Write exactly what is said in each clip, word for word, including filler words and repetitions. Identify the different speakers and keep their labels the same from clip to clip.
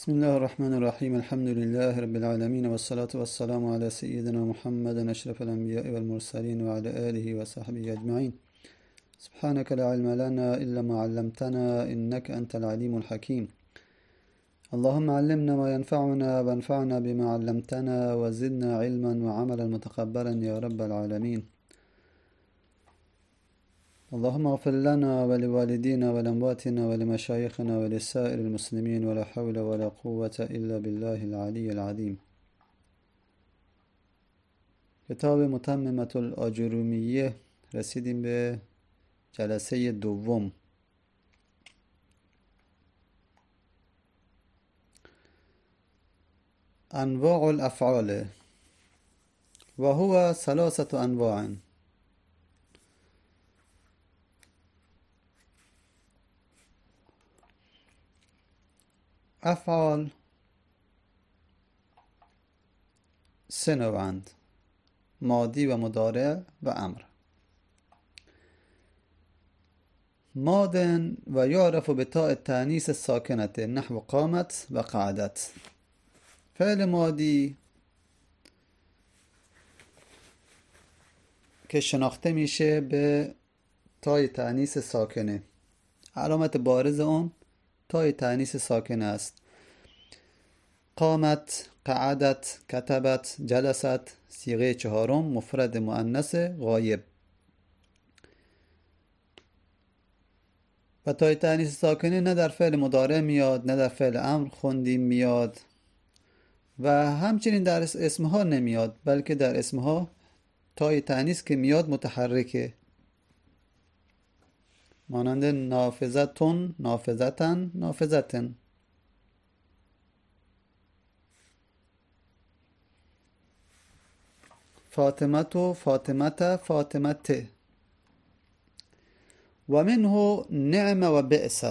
Speaker 1: بسم الله الرحمن الرحيم الحمد لله رب العالمين والصلاة والسلام على سيدنا محمد أشرف الأنبياء والمرسلين وعلى آله وصحبه أجمعين. سبحانك لا علم لنا إلا ما علمتنا إنك أنت العليم الحكيم. اللهم علمنا ما ينفعنا وانفعنا بما علمتنا وزدنا علما وعملا متقبلا يا رب العالمين. اللهم اغفر لنا ولوالدينا ولأمواتنا ولمشايخنا ولسائر المسلمين ولا حول ولا قوة إلا بالله العلي العظيم. کتاب متممة الآجرومیه رسیدیم به جلسه دوم. انواع الافعال و هو ثلاثة انواع. افعال سه نوعند: ماضی و مضارع و امر. ماض و یعرف بتاء التأنیث الساکنة نحو قامت و قعدت. فعل ماضی که شناخته میشه به تای تأنیث ساکنه. علامت بارز اون تای تأنیث ساکنه است. قامت، قعدت، کتبت، جلست. صیغه چهارم مفرد مؤنث غایب. و تای تأنیث ساکنه نه در فعل مضارع میاد نه در فعل امر خوندیم میاد و همچنین در اسمها نمیاد، بلکه در اسمها تای تأنیث که میاد متحرکه، مانند نافذتون، نافذتن، نافذتن. فاطمت، فاطمت، فاطمت. و منه نعم و بئس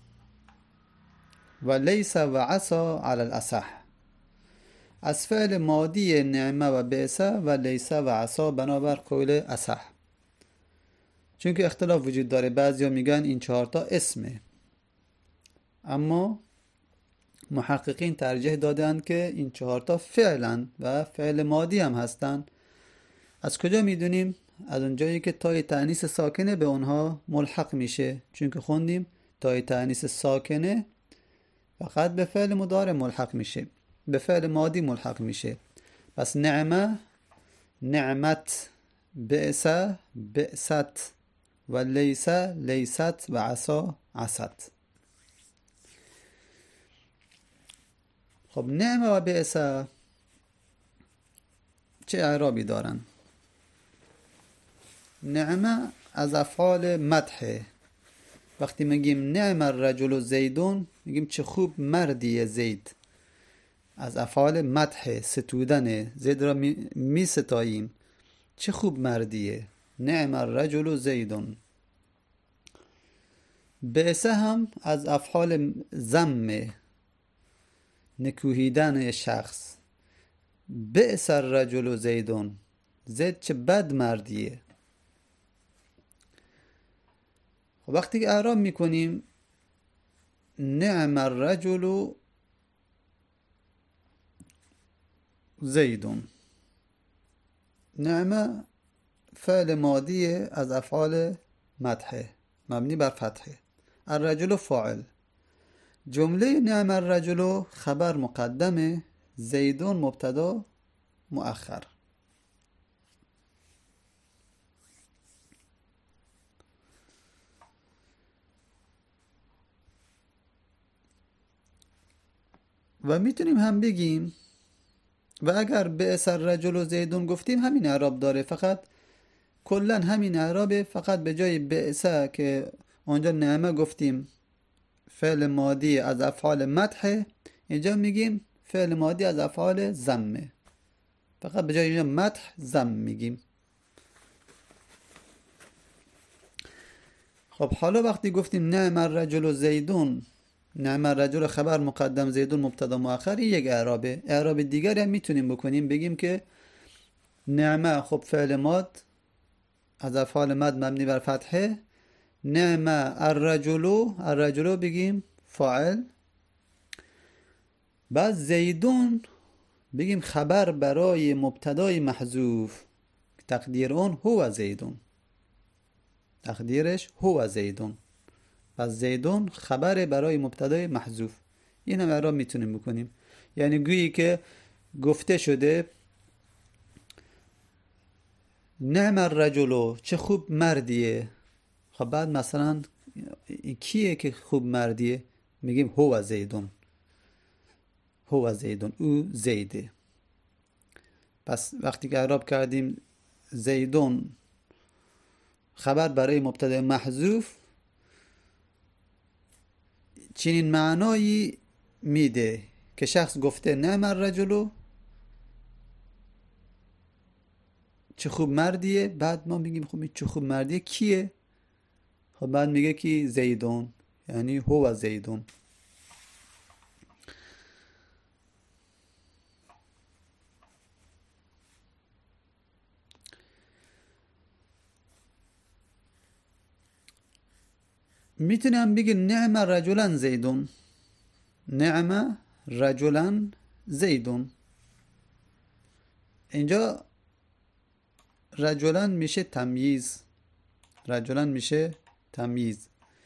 Speaker 1: و لیس و عسا علی الاصح. از فعل ماضی نعمه و بئس و لیس و عسا بنابر قول اصح، چون که اختلاف وجود داره. بعضیا میگن این چهارتا اسمه، اما محققین ترجیح دادن که این چهارتا فعلن و فعل ماضی هم هستن. از کجا میدونیم؟ از اونجایی که تای تأنیث ساکنه به اونها ملحق میشه، چون که خوندیم تای تأنیث ساکنه فقط به فعل مضارع ملحق میشه، به فعل ماضی ملحق میشه. پس نعمه، نعمت، بئس، بئست و لیس، لیست و عسا، عست. خب نعمه و بئس چه اعرابی دارن؟ نعمه از افعال مدحه. وقتی میگیم نعم الرجل زیدون، میگیم چه خوب مردیه زید. از افعال مدحه، ستودن. زید را می, می ستاییم، چه خوب مردیه. نعم الرجل زیدون. بئس هم از افعال ذم، نکوهیدن شخص. بئس الرجل زیدون، زید چه بد مردیه. وقتی که اعراب میکنیم نعم الرجل زیدون، نعمه فعل ماضی از افعال مدحه مبنی بر فتحه. الرجل فاعل. جمله نعم الرجل خبر مقدمه، زیدون مبتدا مؤخر. و میتونیم هم بگیم و اگر بئس الرجل و زیدون گفتیم همین اعراب داره، فقط کلا همین اعرابه، فقط به جای بئس که اونجا نعمه گفتیم فعل ماضی از افعال مدح، اینجا میگیم فعل ماضی از افعال ذم. فقط به جای مدح ذم میگیم. خب حالا وقتی گفتیم نعم الرجل و زیدون، نعم الرجل خبر مقدم، زیدون مبتدا مؤخر، یک اعرابه. اعراب دیگری هم میتونیم بکنیم، بگیم که نعمه خب فعل ماض از افعال مد مبنی بر فتحه، نعم الرجل، الرجل بگیم فاعل، بعد زیدون بگیم خبر برای مبتدای محذوف، تقدیر اون هو زیدون، تقدیرش هو زیدون. پس زیدون خبر برای مبتدای محذوف. این هم اعراب میتونیم بکنیم. یعنی گویی که گفته شده نعم الرجل، چه خوب مردیه. خب بعد مثلا کیه که خوب مردیه؟ میگیم هو زیدون، هو زیدون، او زیده. پس وقتی که اعراب کردیم زیدون خبر برای مبتدا محذوف، چنین معنایی میده که شخص گفته نعم الرجل، چه خوب مردیه. بعد ما میگیم خب چه خوب مردیه کیه؟ خب بعد میگه کی؟ زیدون، یعنی هو زیدون. میتونم بگی نعم رجلا زیدون، نعم رجلا زیدون. اینجا رجلا میشه تمییز، رجلا میشه تمییز.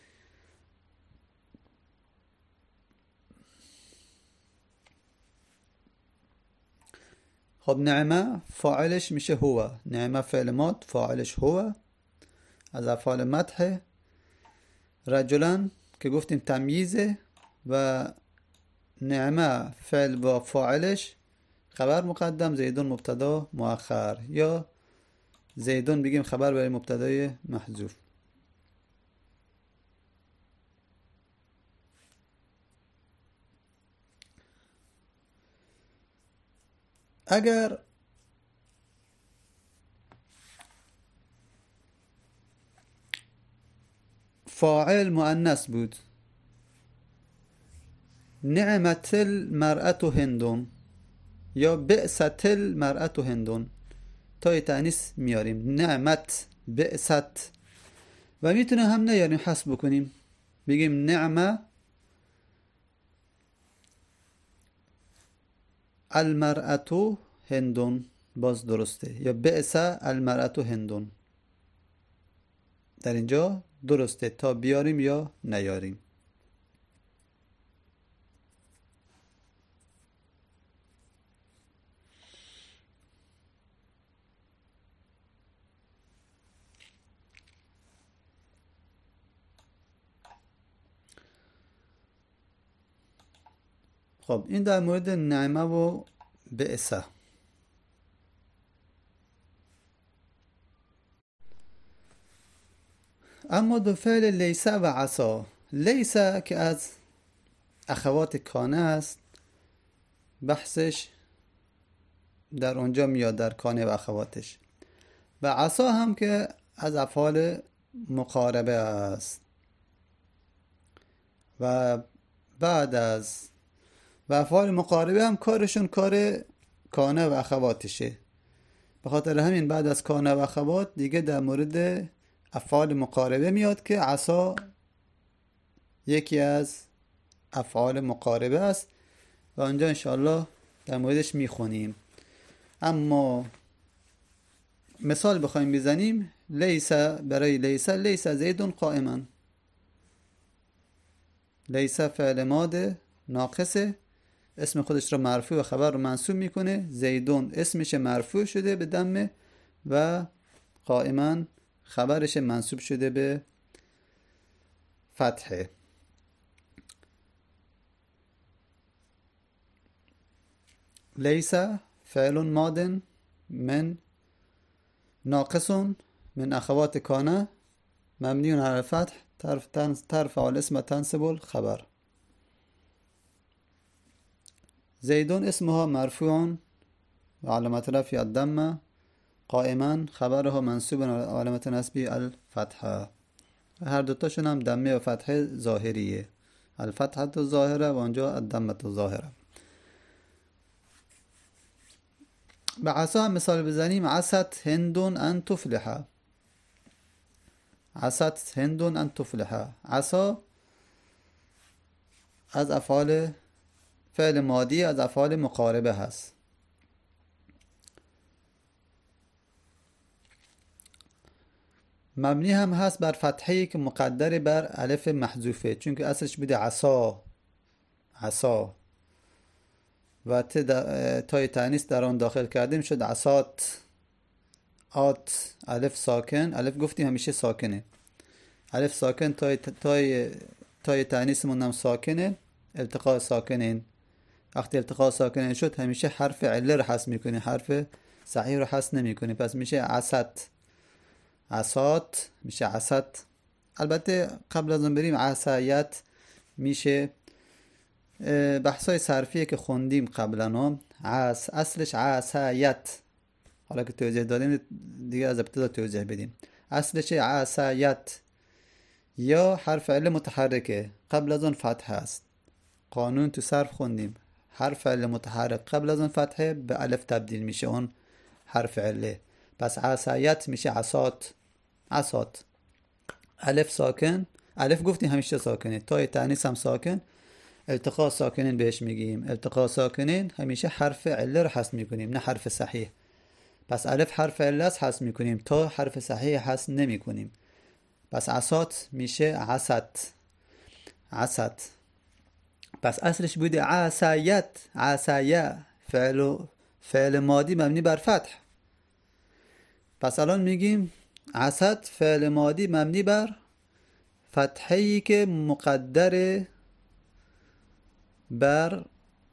Speaker 1: خب نعمه فاعلش میشه هو، نعمه فعل ماد فاعلش هو از افعال مدح. رجلا که گفتیم تمییزه و نعمه فعل با فاعلش خبر مقدم، زیدون مبتدا مؤخر، یا زیدون بگیم خبر برای مبتدای محذوف. اگر فاعل مؤنث بود، نعمت المرأة هندون یا بئست المرأة هندون، تای تأنیث میاریم، نعمت، بئست. و میتونه هم نیاریم، حذف بکنیم، بگیم نعمه المرأة هندون، باز درسته، یا بئس المرأة هندون. در اینجا درسته تا بیاریم یا نیاریم. خب این در مورد نعمه و بئسه. اما دو فعل لیسه و عصا. لیسه که از اخوات کانه است، بحثش در اونجا میاد، در کانه و اخواتش. و عصا هم که از افعال مقاربه است و بعد از و افعال مقاربه هم کارشون کار کانه و اخواتشه. به خاطر همین بعد از کانه و اخوات دیگه در مورد افعال مقاربه میاد که عصا یکی از افعال مقاربه است و اونجا انشاءالله در موردش میخونیم. اما مثال بخوایم بزنیم، لیسه، برای لیسه، لیسه زیدون قائما. لیسه فعل ماده ناقصه، اسم خودش رو مرفوع و خبر رو منصوب میکنه. زیدون اسمش مرفوع شده به دمه و قائما خبرش منصوب شده به فتحه. لیسه فعل ماد من ناقص من اخوات کانه مبنی علی الفتح ترفع الاسم تنصب الخبر. زیدون اسمها مرفوع و علامت رفع الضمه، قائما خبرها منصوب و علامت نصبی الفتحه. هر دوتاشون هم دمه و فتحه ظاهریه، الفتحه ظاهره و آنجا الضمه ظاهره. به عصا هم مثال بزنیم، عصت هندون ان تفلحه. عصت هندون ان تفلحه. عصا از افعال فعل مادی از افعال مقاربه هست. مبنی هم هست بر فتحه‌ای که مقدر بر الف محذوفه، چون که اصلش بوده عصا عصا و تای تانیث در آن داخل کردیم شد عصات. آت الف ساکن، الف گفتیم همیشه ساکنه، الف ساکن، تای تای تای تانیثمون هم ساکنه، التقاء ساکنین. وقتی التقاء ساکنین شد همیشه حرف عله رو حذف میکنی، حرف صحیح رو حذف نمیکنی، پس میشه عصت عصات، میشه عصت. البته قبل از اون بریم عصایت میشه. بحثای صرفیه که خوندیم قبلا هم، عص اصلش عصایت، حالا که توضیح دادیم دیگه از ابتدا توضیح بدیم. اصلش عصایت یا حرف عله متحرکه، قبل از اون فتح هست. قانون تو صرف خوندیم، حرف عله متحرک قبل از اون فتحه به الف تبدیل میشه اون حرف عله، پس عصایت میشه عصات عصات. الف ساکن، الف گفتیم همیشه ساکنه، تای تانیث هم ساکن، التقاء ساکنین بهش میگیم. التقاء ساکنین همیشه حرف عله رو حذف میکنیم نه حرف صحیح، پس الف حرف عله است حذف میکنیم، تا حرف صحیح حذف نمیکنیم، پس عصات میشه عصت عصت. پس اصلش بوده عصایت عصایه، فعل فعل مادی مبنی بر فتح. پس الان میگیم عصت فعل مادی مبنی بر فتحه‌ای که مقدر بر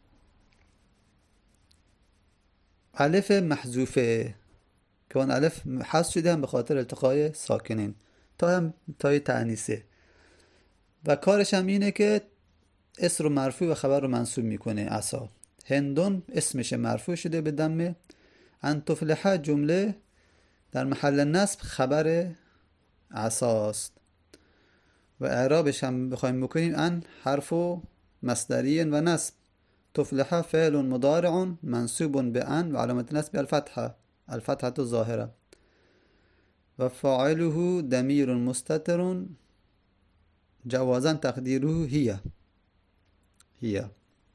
Speaker 1: الف محذوفه، که اون الف حذف شده هم به خاطر التقای ساکنین، تا هم تای تأنیثه و کارش هم اینه که اسم رو مرفوع و خبر رو منصوب میکنه. عصا هندون اسمش مرفوع شده به دمه، ان تفلح جمله در محل نصب خبر عصاست و اعرابش هم بخوایم بکنیم ان حرف مصدری و نصب، تفلح فعل مضارع منصوب به ان و علامت نصب الفتحه الفتحه ظاهره و فاعله ضمیر مستتر جوازا تقدیره هي هي.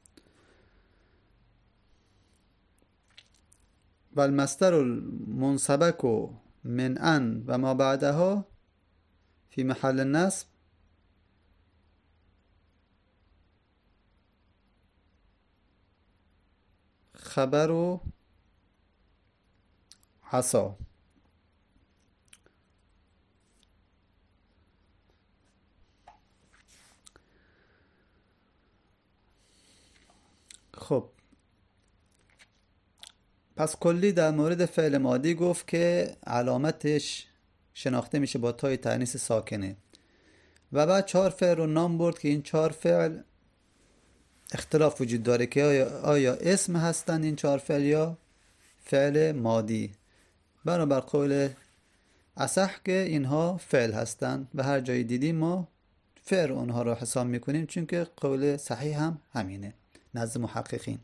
Speaker 1: و المصدر المنسبک من ان و ما بعدها فی محل نصب خبر عصا. خب پس کلی در مورد فعل ماضی گفت که علامتش شناخته میشه با تای تأنیث ساکنه و بعد چهار فعل رو نام برد که این چهار فعل اختلاف وجود داره که آیا, آیا اسم هستن این چهار فعل یا فعل ماضی. بنابر قول اصح که اینها فعل هستن و هر جایی دیدیم ما فعل اونها رو حساب میکنیم، چون که قول صحیح هم همینه نزد محققین.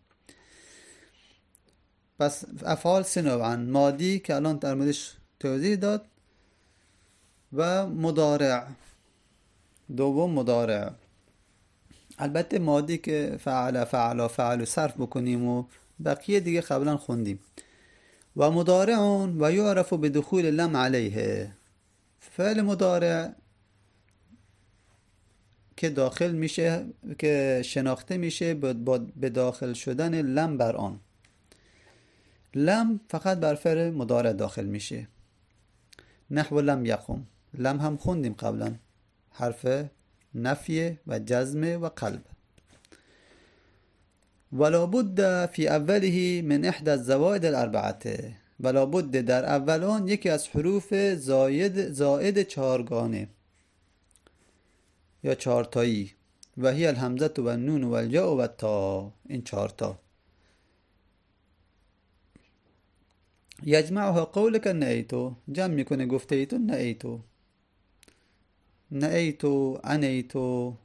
Speaker 1: پس افعال سه نوعن، ماضی که الان در موردش توضیح داد و مضارع، دوم مضارع. البته ماضی که فعل فعل فعل صرف بکنیم و بقیه دیگه قبلا خوندیم. و مضارع و یعرف بدخول لم علیه، فعل مضارع که داخل میشه که شناخته میشه به داخل شدن لم بر آن. لم فقط بر فعل مضارع داخل میشه، نحو لم یقم، لم هم خوندیم قبلا، حرف نفی و جزم و قلب. ولا بد فی اوله من احدى الزوائد الاربعه، ولا بد در اول آن یکی از حروف زاید زائد چهارگانه یا چهارتایی، و هی الهمزه و النون و الیاء و التا، این چهارتا. یجمعها قولک نئیتو، جمع میکنه گفته ایتو نئیتو، نئیتو انیتو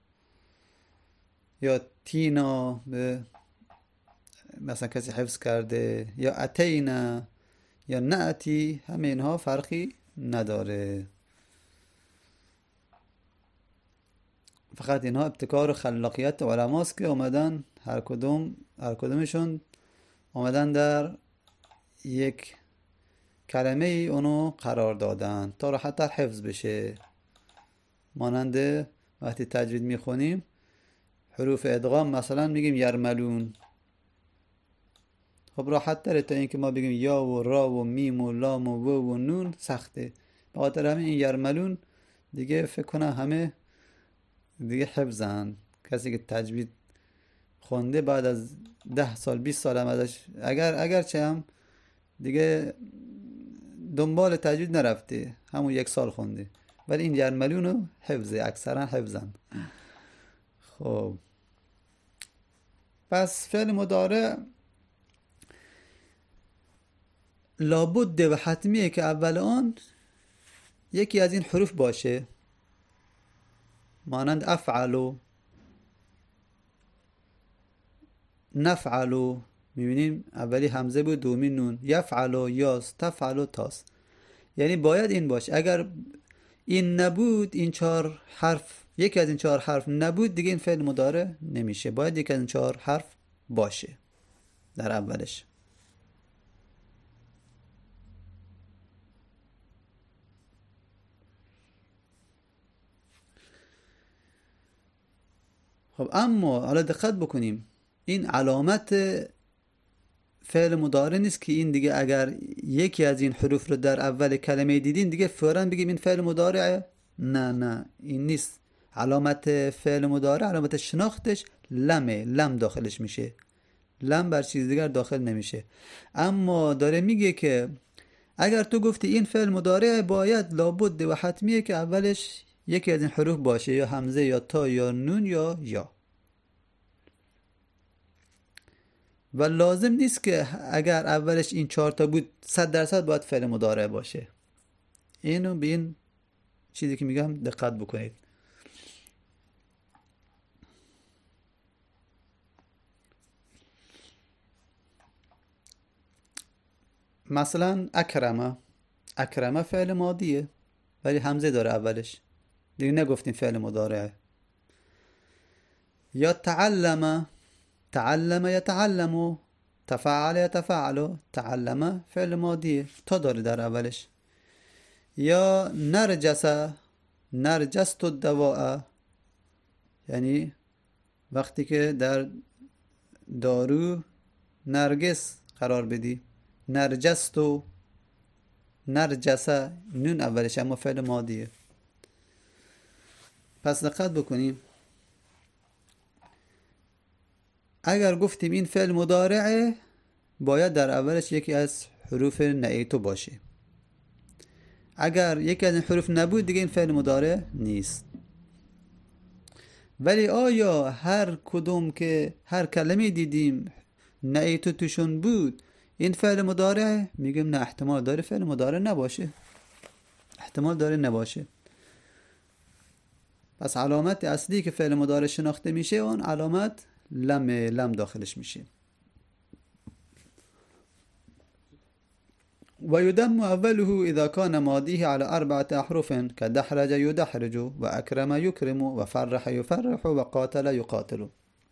Speaker 1: یا تینا به مثلا کسی حفظ کرده، یا اتینا یا نأتی، همه اینها فرقی نداره. فقط اینها ابتکار و خلاقیت علماست که اومدن هر کدوم هر کدومشون اومدن در یک کلمه ای اونو قرار دادن تا راحت‌تر حفظ بشه. مانند وقتی تجوید میخونیم حروف ادغام مثلا میگیم یرملون، خب راحت تره تا اینکه ما بگیم یا و را و میم و لام و و و نون سخته. به خاطر همین این یرملون دیگه فکر کنم همه دیگه حفظن. کسی که تجوید خونده بعد از ده سال بیست سال هم ازش اگر اگر چه هم دیگه دنبال تجوید نرفته، همون یک سال خونده، ولی این یرملونو حفظه، اکثرا حفظن. خب پس فعل مضارع لابد و حتمیه که اول آن یکی از این حروف باشه، مانند افعلو، نفعلو، میبینیم اولی همزه بود دومی نون، یفعلو یاس، تفعلو تاس، یعنی باید این باشه. اگر این نبود، این چهار حرف یکی از این چهار حرف نبود، دیگه این فعل مضارع نمیشه، باید یکی از این چهار حرف باشه در اولش. خب اما حالا دقت بکنیم، این علامت فعل مضارع نیست که این دیگه اگر یکی از این حروف رو در اول کلمه دیدین دیگه فوراً بگیم این فعل مضارعه. نه نه این نیست. علامت فعل مضارع، علامت شناختش لمه، لم داخلش میشه، لم بر چیز دیگر داخل نمیشه. اما داره میگه که اگر تو گفتی این فعل مضارع، باید لابد و حتمیه که اولش یکی از این حروف باشه، یا همزه یا تا یا نون یا یا. و لازم نیست که اگر اولش این چهار تا بود صد درصد باید فعل مضارع باشه. اینو به این چیزی که میگم دقت بکنید. مثلا اکرمه، اکرمه فعل ماضیه ولی همزه داره اولش، دیگه نگفتیم فعل مضارعه. یا تعلم، تعلم یتعلم، تفعل یتفعل، تعلم فعل ماضیه تا داره در اولش. یا نرجس، نرجست الدواء، یعنی وقتی که در دارو نرگس قرار بدی، نرجستو، نرجس نون اولش اما فعل ماضیه. پس دقت بکنیم، اگر گفتیم این فعل مضارعه باید در اولش یکی از حروف نعیتو باشه. اگر یکی از این حروف نبود دیگه این فعل مضارع نیست. ولی آیا هر کدوم که هر کلمه دیدیم نعیتو توشون بود این فعل مضارع؟ میگیم نه، احتمال داره فعل مضارع نباشه، احتمال داره نباشه. پس علامت اصلی که فعل مضارع شناخته میشه اون علامت لم، لم داخلش میشه. و یدم اوله اذا کان ماضیه على اربعه احرف كدحرج يدحرج و اکرم یکرم و فرح یفرح و قاتل یقاتل.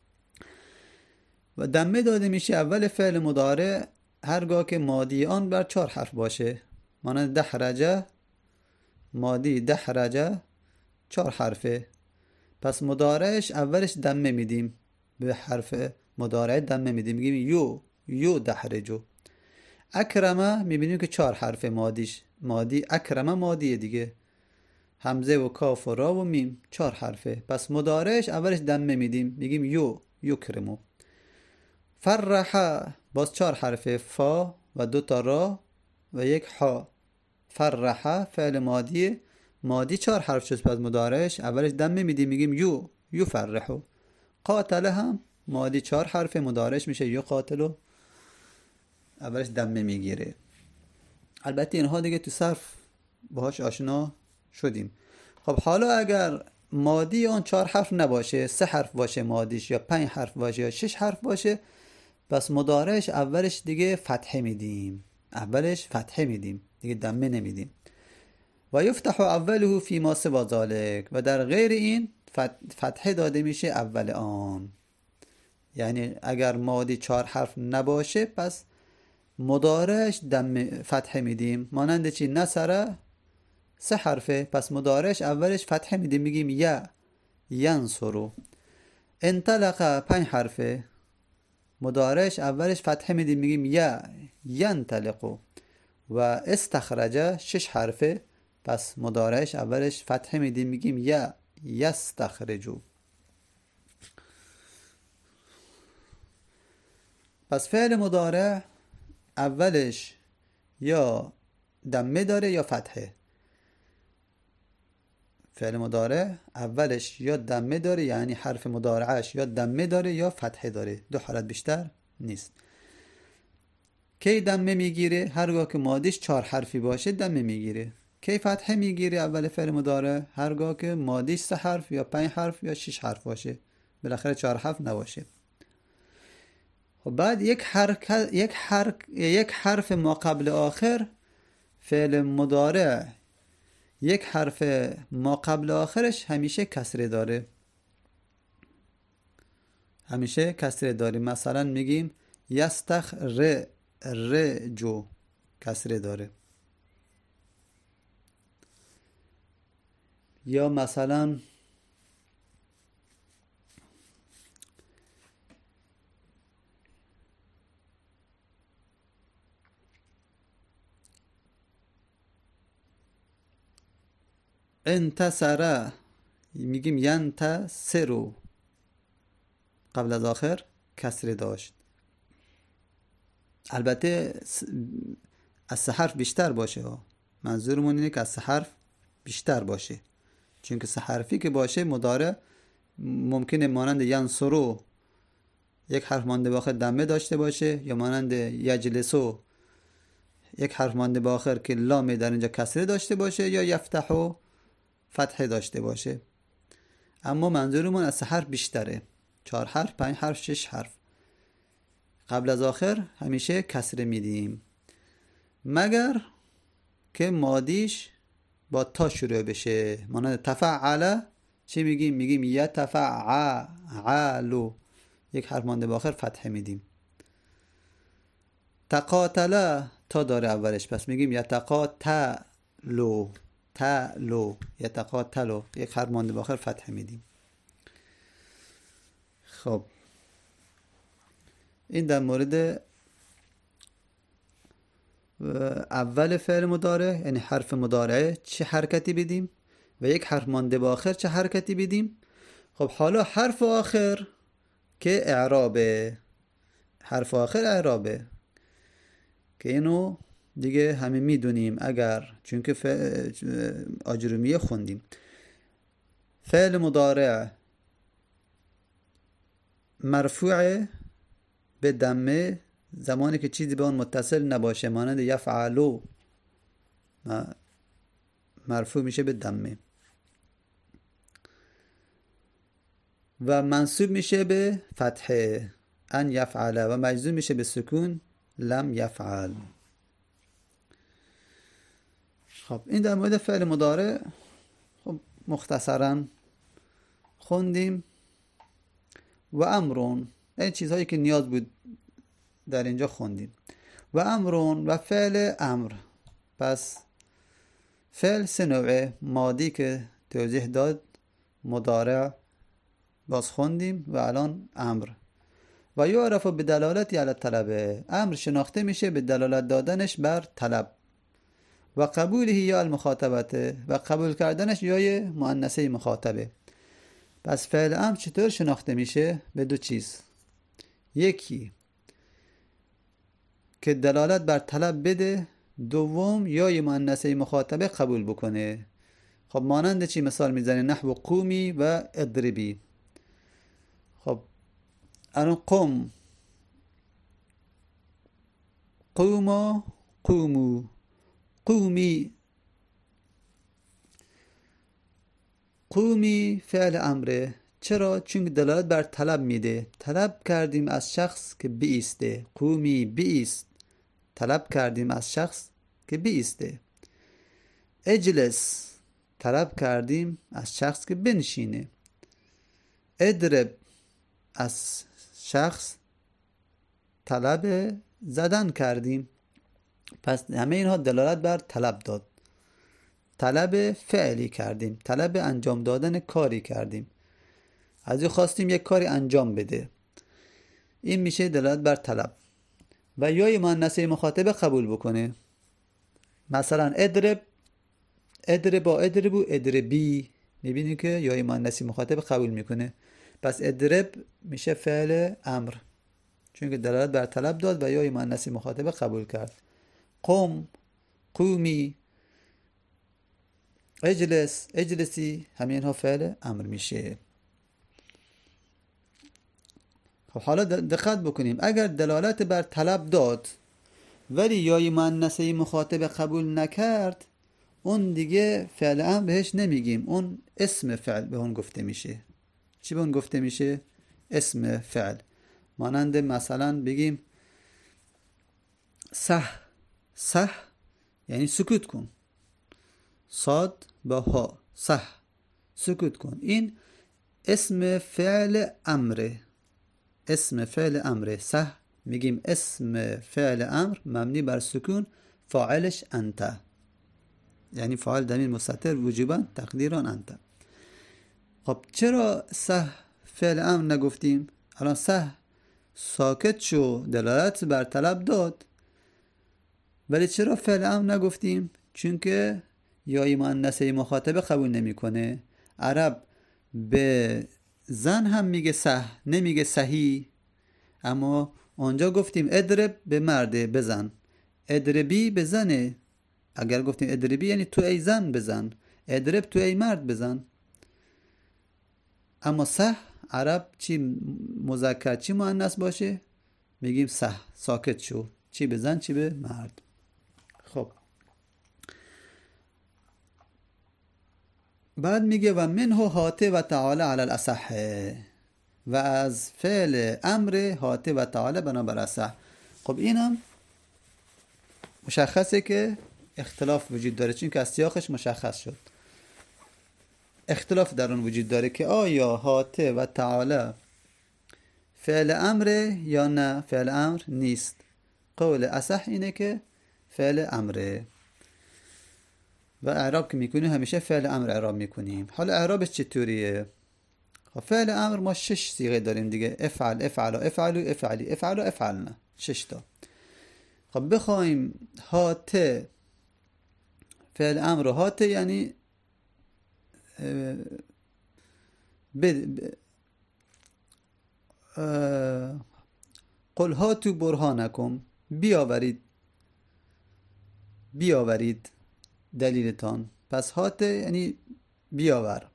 Speaker 1: و دمه داده میشه اول فعل مضارع هرگاه که ماضی آن بر چهار حرف باشه، مانند دحرجه، ماضی دحرجه چهار حرفه، پس مضارعش اولش دمه میدیم، به حرف مضارع دمه میدیم، میگیم یو یو دحرجو. اکرمه میبینیم که چهار حرف مادیش، مادی اکرمه مادیه دیگه، همزه و کاف و را و میم چهار حرفه، پس مضارعش اولش دمه میدیم، میگیم یو یو کرمو. فرح باز چهار حرفه، فا و دو تا را و یک حا، فرح فعل مادیه، مادی چهار حرف شد، پس مضارعش اولش دمه میدیم، میگیم یو یو فرحو. قاتل هم مادی چهار حرف، مضارعش میشه یو قاتلو، اولش دمه میگیره. البته اینها دیگه تو صرف باهاش آشنا شدیم. خب حالا اگر مادی آن چهار حرف نباشه، سه حرف باشه مادیش، یا پنج حرف باشه یا شش حرف باشه، پس مضارعش اولش دیگه فتحه میدیم، اولش فتحه میدیم دیگه دمه نمیدیم. و یفتح اوله فی ما سوا ذلک، و در غیر این فتحه داده میشه اول آن. یعنی اگر ماضی چهار حرف نباشه پس مضارعش دم فتحه میدیم. مانند چی؟ نصره سه حرفه، پس مضارعش اولش فتحه میدیم، میگیم یا ینصرو. انطلق پنج حرفه، مضارعش اولش فتحه میدیم، میگیم یا ینطلقو. و استخرج شش حرفه، پس مضارعش اولش فتحه میدیم، میگیم یا یستخرجو. پس فعل مضارع اولش یا دمه داره یا فتحه. فعل مضارع اولش یا دمه داره، یعنی حرف مضارعش یا دمه داره یا فتحه داره، دو حالت بیشتر نیست. کی دمه میگیره؟ هرگاه که ماضیش چهار حرفی باشه دمه میگیره. کی فتحه میگیره اول فعل مضارع؟ هرگاه که ماضیش سه حرف یا پنج حرف یا شش حرف باشه، بالاخره چهار حرف نباشه. خب بعد یک حرکت یک حرف یک حرف ما قبل آخر، فعل مضارع یک حرف ما قبل آخرش همیشه کسره داره، همیشه کسره داره. مثلا میگیم یستخرجو، کسره داره. یا مثلا انتصر، میگیم ینتصرو، قبل از آخر کسره داشت. البته از سه حرف بیشتر باشه ها، منظورمون اینه که از سه حرف بیشتر باشه، چون که سه حرفی که باشه مضارع ممکنه مانند ینصرو یک حرف مانده به آخر دمه داشته باشه، یا مانند یجلسو یک حرف مانده به آخر که لام در اینجا کسره داشته باشه، یا یفتحو فتحه داشته باشه. اما منظورمون از سه حرف بیشتره، چهار حرف، پنج حرف، شش حرف. قبل از آخر همیشه کسره میدیم، مگر که مادیش با تا شروع بشه. مانند تفعل چی میگیم؟ میگیم یتفعلو، یک حرف مانده به آخر فتحه میدیم. تقاتل تا داره اولش، پس میگیم یتقاتلو، تلو، یتقاتلو، یک حرف مانده به آخر فتحه میدیم. خب این در مورد اول فعل مضارع، یعنی حرف مضارعه چه حرکتی بدیم و یک حرف مانده به آخر چه حرکتی بدیم. خب حالا حرف آخر که اعرابه، حرف آخر اعرابه که اینو دیگه همه میدونیم، اگر چون که آجرومیه خوندیم. فعل مضارع مرفوع به دمه زمانی که چیزی به اون متصل نباشه، مانند یفعلو مرفوع میشه به دمه، و منصوب میشه به فتحه ان یفعل، و مجزوم میشه به سکون لم یفعل. خب این در مورد فعل مضارع خب مختصرا خوندیم. و امرون، این چیزهایی که نیاز بود در اینجا خوندیم. و امرون و فعل امر. پس فعل سه نوعه، ماضی که توضیح داد، مضارع باز خوندیم، و الان امر. و یعرف به دلالتی علی طلبه، امر شناخته میشه به دلالت دادنش بر طلب. و قبوله یا المخاطبته، و قبول کردنش یای مؤنثه مخاطبه. پس فعل امر چطور شناخته میشه؟ به دو چیز، یکی که دلالت بر طلب بده، دوم یای مؤنثه مخاطبه قبول بکنه. خب مانند چی مثال میزنه؟ نحو قومی و اضربی. خب الان قم، قوما، قومو، قومی. قومی فعل امره. چرا؟ چون دلالت بر طلب میده. طلب کردیم از شخص که بیسته. قومی بیست، طلب کردیم از شخص که بیسته. اجلس طلب کردیم از شخص که بنشینه. اضرب از شخص طلب زدن کردیم. پس همه اینها دلالت بر طلب داد. طلب فعلی کردیم، طلب انجام دادن کاری کردیم، از او خواستیم یک کاری انجام بده. این میشه دلالت بر طلب. و یای مؤنثه مخاطب قبول بکنه. مثلا اضرب، اضرب با اضربو، اضربی. میبینی که یای مؤنثه مخاطب قبول میکنه. پس اضرب میشه فعل امر، چون که دلالت بر طلب داد و یای مؤنثه مخاطب قبول کرد. قم، قومی، اجلس، اجلسی، همین ها فعل امر میشه. خب حالا دقت بکنیم، اگر دلالت بر طلب داد ولی یای مؤنثه مخاطب قبول نکرد، اون دیگه فعل امر بهش نمیگیم، اون اسم فعل به اون گفته میشه. چی به اون گفته میشه؟ اسم فعل. مانند مثلا بگیم صح، صح یعنی سکوت کن. صاد با ها، صح، سکوت کن. این اسم فعل امره، اسم فعل امره. صح میگیم اسم فعل امر مبنی بر سکون، فاعلش انت، یعنی فاعل ضمیر مستتر وجوبا تقدیرا انت. خب چرا صح فعل امر نگفتیم؟ الان صح ساکت شو، دلالت بر طلب داد، ولی چرا فعل امر نگفتیم؟ چون که یای مؤنثه مخاطب قبول نمیکنه. عرب به زن هم میگه صح، نمیگه صحیح. اما اونجا گفتیم اضرب به مرده، بزن. اضربی به زنه. اگر گفتیم اضربی یعنی تو ای زن بزن، اضرب تو ای مرد بزن. اما صح عرب چی مذکر چی مؤنث باشه میگیم صح، ساکت شو، چی به زن چی به مرد. خب بعد میگه و منه هاته و تعالی علی الاصح، و از فعل امر هاته و تعالی بنابر اصح. خب اینم مشخصه که اختلاف وجود داره، چون که از سیاقش مشخص شد. اختلاف در اون وجود داره که آیا هاته و تعالی فعل امره یا نه فعل امر نیست. قول اصح اینه که فعل امره و اعراب که میکنیم همیشه فعل امر اعراب میکنیم. حالا اعرابش چطوریه؟ خب فعل امر ما شش صیغه داریم دیگه، افعل، افعل، افعلوا، افعلی، افعل و افعلنا، شش تا. خب بخوایم هاته فعل امر و هاته یعنی قل هاتو برهانکم، بیاورید، بیاورید دلیلتان. پس هاته یعنی بیاور.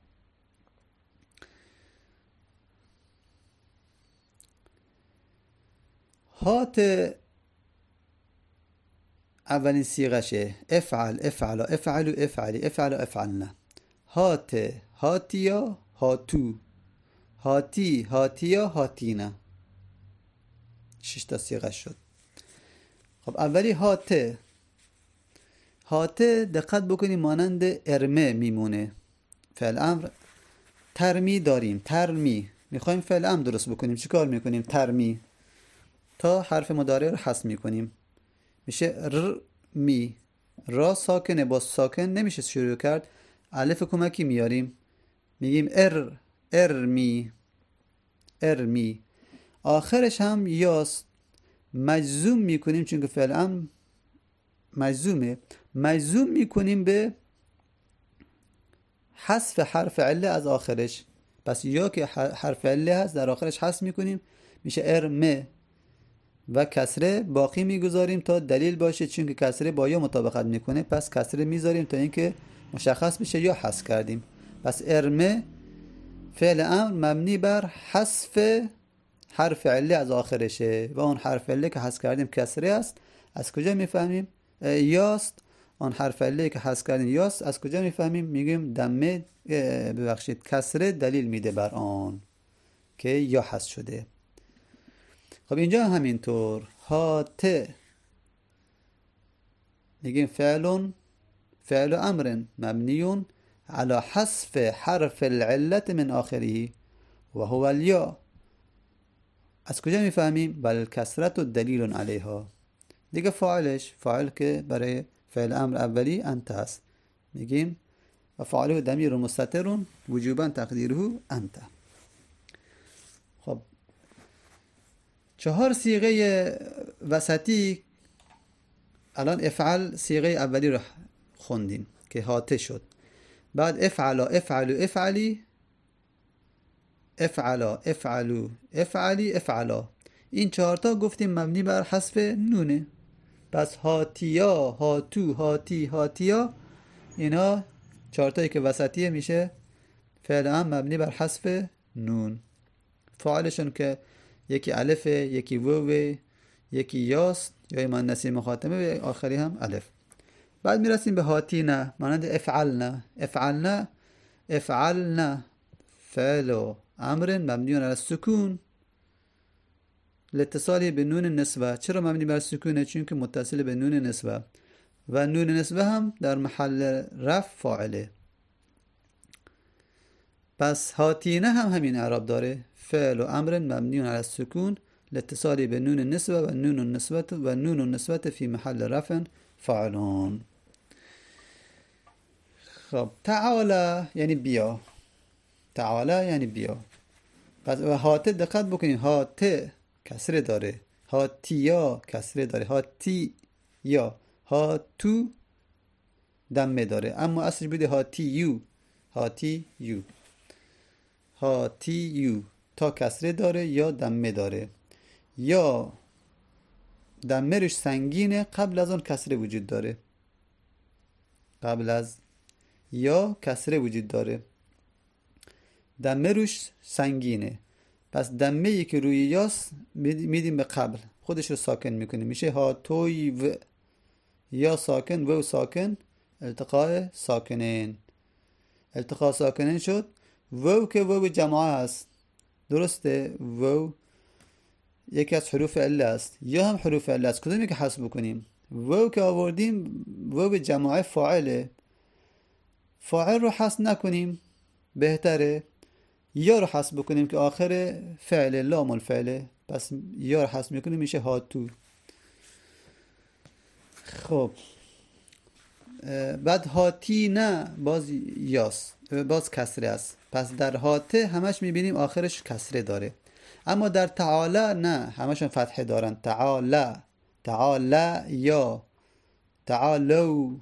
Speaker 1: هاته اولین صیغشه افعل، افعل، افعلوا، افعلی، افعل و افعلنا. هاته، هاتیا، هاتو، هاتی، هاتیا، هاتینا. شش تا صیغه شد. خب اولی هاته. هاته دقت بکنیم مانند ارمه میمونه. فعل امر ترمی داریم، ترمی. میخوایم فعل امر درست بکنیم، چیکار میکنیم؟ ترمی تا حرف مضارع رو حذف میکنیم، میشه ر می. را ساکنه، با ساکن نمیشه شروع کرد، الف کمکی میاریم، میگیم ار، ارمی، ارمی. آخرش هم یاست، مجزوم میکنیم چون که فعل امر مجزومه، مجزوم میکنیم به حذف حرف عله از آخرش. پس یا که حرف عله هست در آخرش حذف میکنیم، میشه ارمه و کسره باقی میگذاریم تا دلیل باشه، چون که کسره با یا مطابقت میکنه، پس کسره میذاریم تا اینکه مشخص بشه یا حذف کردیم. پس ارمه فعل امر مبنی بر حذف حرف عله از آخرشه و اون حرف عله که حذف کردیم کسره است. از کجا میفهمیم؟ یاست. اون حرف عله که حذف کردیم یاست. از کجا میفهمیم؟ میگیم دمه ببخشید کسره دلیل میده بر آن که یا حذف شده. خب اینجا همینطور هاته میگیم فعلون فعل امر مبنی على حذف حرف العلة من آخره و هو الیا. از کجا میفهمیم؟ بل کسرت و دلیل علیها. دیگه فاعلش، فاعل که برای فعل امر اولی انت هست، میگیم و فاعله ضمیر مستتر وجوبا تقدیره انت. خب چهار صیغه وسطی الان افعل صیغه اولی رو خوندیم که هاته شد، بعد افعلا افعلو افعلی افعلا افعلو افعلی افعلا، این چهارتا گفتیم مبنی بر حذف نونه. پس هاتیا هاتو هاتی هاتیا، اینا چهارتایی که وسطیه میشه فعل امر مبنی بر حذف نون. فاعلشون که یکی الفه، یکی ووه، یکی یاست یا مؤنث مخاطبه و آخری هم الف. بعد میرسیم به هاتینا مانند افعلنا افعلنا افعلنا فعل امر مبنی علی السکون لاتصاله به نون نسبه. چرا مبنی بر سکونه؟ چون که متصل به نون نسبه و نون نسبه هم در محل رفع فاعله. پس هاتینه هم همین اعراب داره، فعل و امر مبنی علی السکون لاتصاله به نون نسبه و نون النسبه و نون النسبه فی محل رفع فاعلون. خب تعالی یعنی بیا، تعالی یعنی بیا. پس و هاته دقت بکنید، هاته کسره داره، هاتیا کسره داره، هاتی یا هاتو دمه داره، اما اصلش بوده هاتی یو، هاتی یو، هاتی یو تا کسره داره یا دمه داره، یا دمه روش سنگینه قبل از اون کسره وجود داره، قبل از یا کسره وجود داره، دمه روش سنگینه. پس دمه ای که روی یاست میدیم به قبل، خودش رو ساکن میکنیم، میشه ها توی و یا ساکن و ساکن التقاء ساکنین، التقاء ساکنین شد. و که و جماعه است، درسته، و یکی از حروف عله است یا هم حروف عله است، کدومی که حذف بکنیم؟ و که آوردیم و جماعه فاعله، فاعل رو حذف نکنیم بهتره، یا رو حذف بکنیم که آخر فعل لام الفعله، پس یا رو حذف میکنیم میشه هاتو. خب بعد هاتی نه باز یاس باز کسره است، پس در هاته همش میبینیم آخرش کسره داره، اما در تعالی نه، همشون فتحه دارن، تعالی تعالی یا تعالو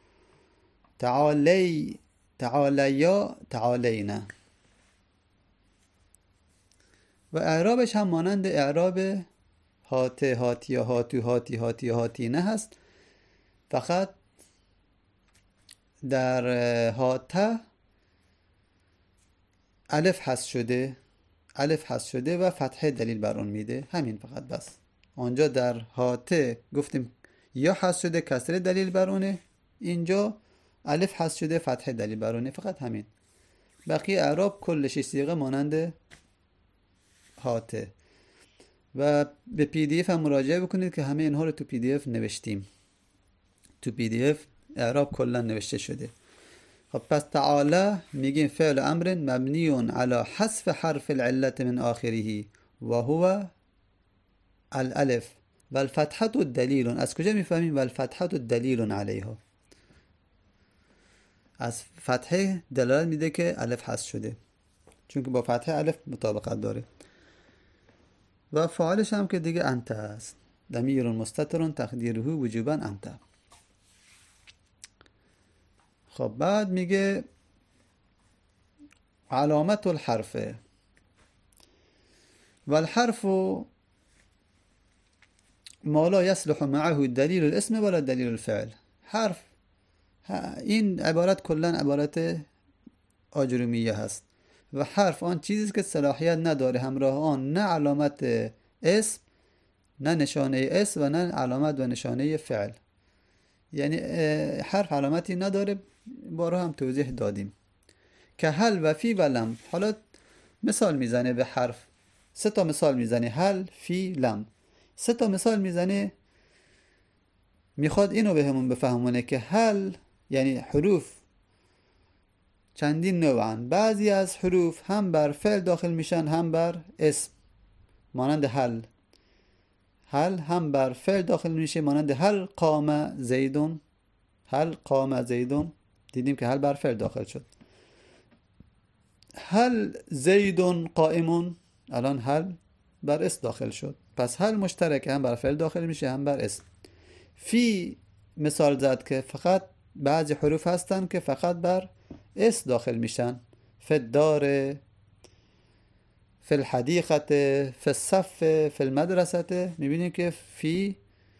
Speaker 1: تعالی تعالی یا تعالینا. و اعرابش هم مانند اعراب هاته هاتی یا هاتو هاتی هاتی هاتی نه هست، فقط در هاته الف حذف شده، الف حذف شده و فتحه دلیل بر اون میده، همین فقط بس. آنجا در هاته گفتیم یا حذف شده کسره دلیل بر اونه، اینجا الف حذف شده فتحه دلیل بر اونه، فقط همین. بقیه اعراب کلش صیغه مانند هاته. و به پی دی اف هم مراجعه بکنید که همه اینها رو تو پی دی اف نوشتیم، تو پی دی اف اعراب کلا نوشته شده. خب پس تعالی میگیم فعل امر مبنی علی حذف حرف العلة من آخره و هو الالف و الفتحة دلیل. از کجا میفهمیم؟ و الفتحة دلیل علیها، از فتحه دلالت میده که الف حذف شده، چون که با فتحه الف مطابقت داره. و فاعلش هم که دیگه انت است، ضمیر مستتر تقدیره وجوبا انت. خب بعد میگه علامت الحرف و الحرف ما لا يصلح معه دلیل الاسم ولا دلیل الفعل. حرف این عبارت کلا عبارت آجرومیه هست و حرف آن چیزی که صلاحیت نداره همراه آن نه علامت اسم نه نشانه اسم و نه علامت و نشانه فعل، یعنی حرف علامتی نداره، بارها هم توضیح دادیم که هل و فی و لم. حالا مثال میزنه به حرف، سه تا مثال میزنه، هل فی لم، سه تا مثال میزنه، میخواد اینو به همون بفهمونه که هل یعنی حروف چندین نوعن. بعضی از حروف هم بر فعل داخل میشن هم بر اسم، مانند هل. هل هم بر فعل داخل میشه، مانند هل قام زیدون. هل قام زیدون، دیدیم که هل بر فعل داخل شد. هل زیدون قائمون، الان هل بر اسم داخل شد. پس هل مشترکه، هم بر فعل داخل میشه هم بر اسم. فی مثال زد که فقط بعضی حروف هستن که فقط بر اسم داخل میشن. فی الدار، فی الحدیقه، فی الصف، فی المدرسه. میبینیم که فی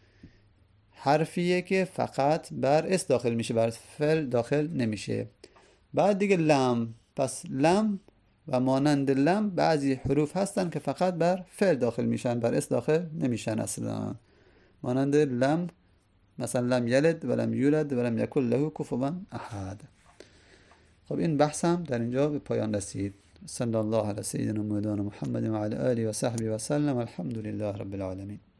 Speaker 1: حرفیه که فقط بر اسم داخل میشه، بر فعل داخل نمیشه. بعد دیگه لم. پس لم و مانند لم بعضی حروف هستن که فقط بر فعل داخل میشن، بر اسم داخل نمیشن اصلا. مانند لم، مثلا لم یلد و لم یولد و لم یکن له کفوا احد. خب این بحثم در اینجا به پایان رسید. صلی الله علی سیدنا مولانا محمد و علی آله و صحبه و سلم. الحمد لله رب العالمین.